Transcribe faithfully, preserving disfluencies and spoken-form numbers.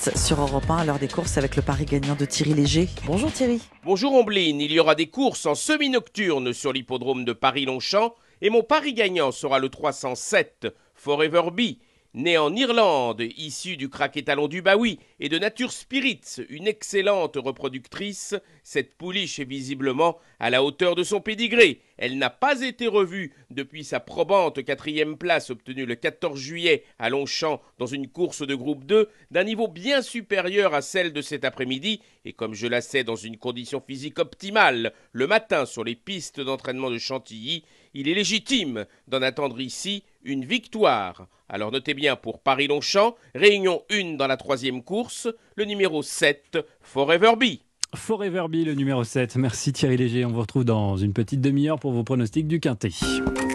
reste sur Europe un à l'heure des courses avec le pari gagnant de Thierry Léger. Bonjour Thierry. Bonjour Ombline, il y aura des courses en semi-nocturne sur l'hippodrome de Paris-Longchamp et mon pari gagnant sera le trois cent sept Forever Bee. Né en Irlande, issu du crack étalon du Baoui et de Nature Spirits, une excellente reproductrice, cette pouliche est visiblement à la hauteur de son pédigré. Elle n'a pas été revue depuis sa probante quatrième place obtenue le quatorze juillet à Longchamp dans une course de groupe deux d'un niveau bien supérieur à celle de cet après-midi. Et comme je la sais dans une condition physique optimale le matin sur les pistes d'entraînement de Chantilly, il est légitime d'en attendre ici une victoire. Alors notez bien pour Paris-Longchamp, réunion un dans la troisième course, le numéro sept, Forever Bee. Forever Bee, le numéro sept. Merci Thierry Léger. On vous retrouve dans une petite demi-heure pour vos pronostics du Quintet.